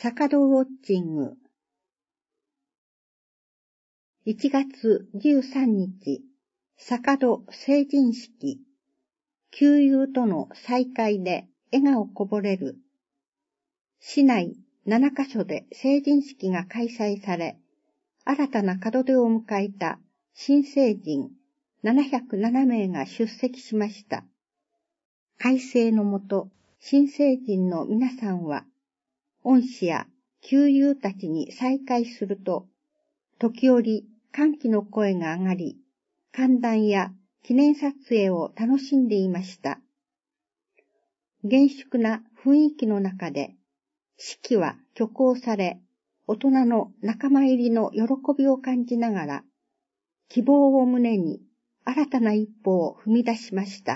坂戸ウォッチング。1月13日、坂戸成人式。旧友との再会で笑顔こぼれる。市内7カ所で成人式が開催され、新たな門出を迎えた新成人707名が出席しました。改正のもと、新成人の皆さんは、恩師や旧友たちに再会すると、時折歓喜の声が上がり、歓談や記念撮影を楽しんでいました。厳粛な雰囲気の中で、式は挙行され、大人の仲間入りの喜びを感じながら、希望を胸に新たな一歩を踏み出しました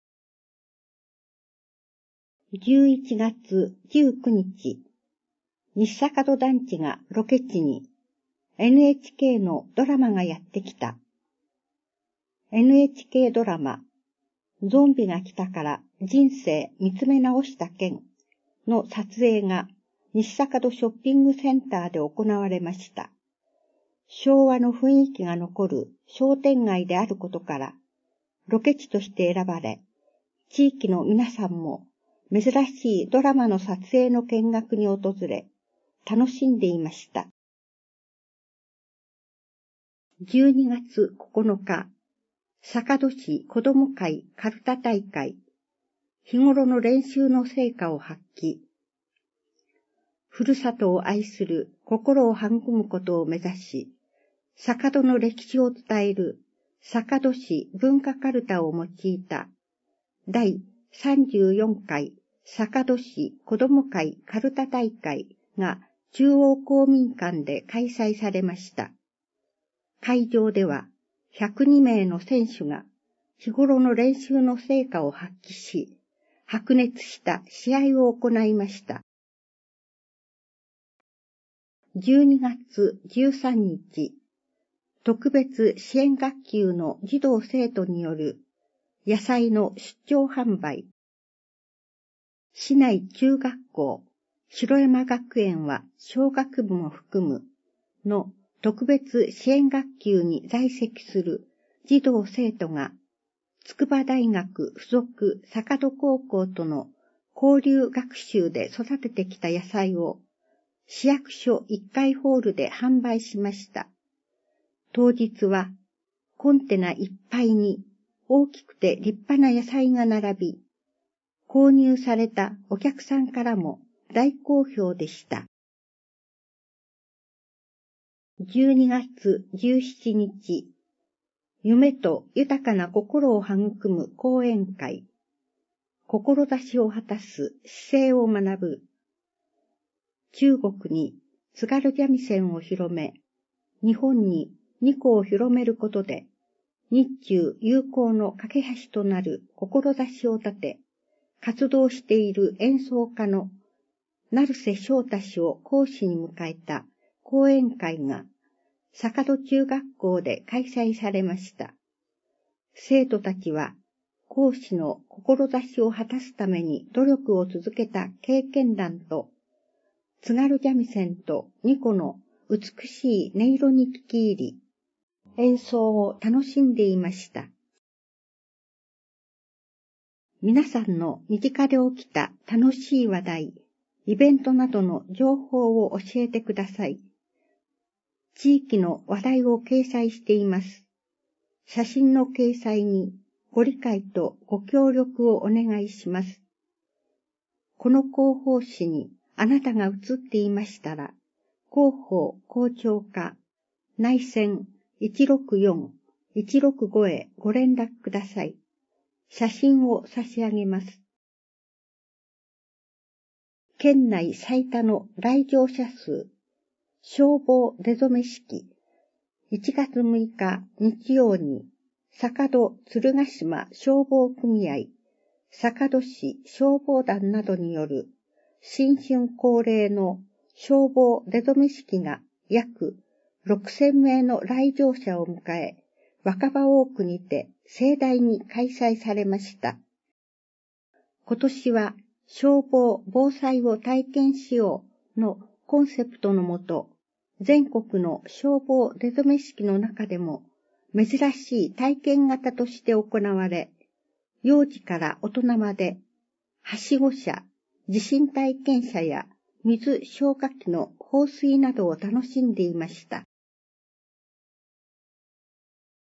。11月19日、西坂戸団地がロケ地に NHK のドラマがやってきた。NHK ドラマ、ゾンビが来たから人生見つめ直した件の撮影が西坂戸ショッピングセンターで行われました。昭和の雰囲気が残る商店街であることから、ロケ地として選ばれ、地域の皆さんも珍しいドラマの撮影の見学に訪れ、楽しんでいました。12月9日、坂戸市子ども会かるた大会、日頃の練習の成果を発揮。ふるさとを愛する心を育むことを目指し、坂戸の歴史を伝える坂戸市文化かるたを用いた第34回坂戸市子ども会かるた大会が中央公民館で開催されました。会場では102名の選手が日頃の練習の成果を発揮し、白熱した試合を行いました。12月13日、特別支援学級の児童生徒による野菜の出張販売。市内中学校、城山学園は小学部も含むの特別支援学級に在籍する児童生徒が筑波大学附属坂戸高校との交流学習で育ててきた野菜を市役所1階ホールで販売しました。当日はコンテナいっぱいに大きくて立派な野菜が並び、購入されたお客さんからも大好評でした。12月17日、夢と豊かな心を育む講演会、志を果たす姿勢を学ぶ。中国に津軽三味線を広め、日本に二胡を広めることで、日中友好の架け橋となる志を立て、活動している演奏家の成瀬翔太氏を講師に迎えた講演会が、坂戸中学校で開催されました。生徒たちは、講師の志を果たすために努力を続けた経験談と、津軽三味線と二胡の美しい音色に聞き入り、演奏を楽しんでいました。皆さんの身近で起きた楽しい話題、イベントなどの情報を教えてください。地域の話題を掲載しています。写真の掲載にご理解とご協力をお願いします。この広報誌にあなたが写っていましたら、広報校長課内線164-165へご連絡ください。写真を差し上げます。県内最多の来場者数、消防出初め式、1月6日日曜に、坂戸鶴ヶ島消防組合、坂戸市消防団などによる新春恒例の消防出初め式が約6000名の来場者を迎え、若葉大区にて盛大に開催されました。今年は消防防災を体験しよのコンセプトのもと、全国の消防出初め式の中でも珍しい体験型として行われ、幼児から大人まで、はしご車、地震体験者や水消火器の放水などを楽しんでいました。